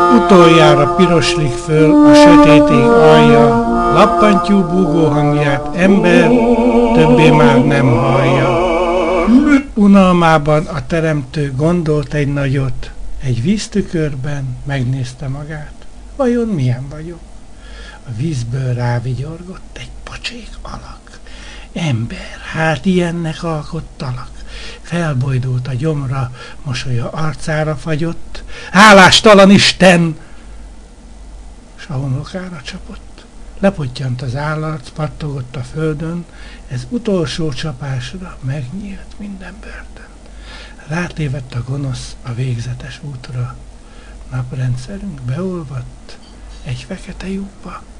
Utoljára piroslik föl a sötét ég alja, lappantyú búgó hangját ember többé már nem hallja. Unalmában a teremtő gondolt egy nagyot, egy víztükörben megnézte magát. Vajon milyen vagyok? A vízből rávigyorgott egy pocsék alak. Ember, hát ilyennek alkottalak. Felbojdult a gyomra, mosolya arcára fagyott. Hálástalan Isten! S a homlokára csapott. Lepottyant az állarc, pattogott a földön, ez utolsó csapásra megnyílt minden börtön. Rátévedt a gonosz a végzetes útra. Naprendszerünk beolvadt egy fekete lyukba.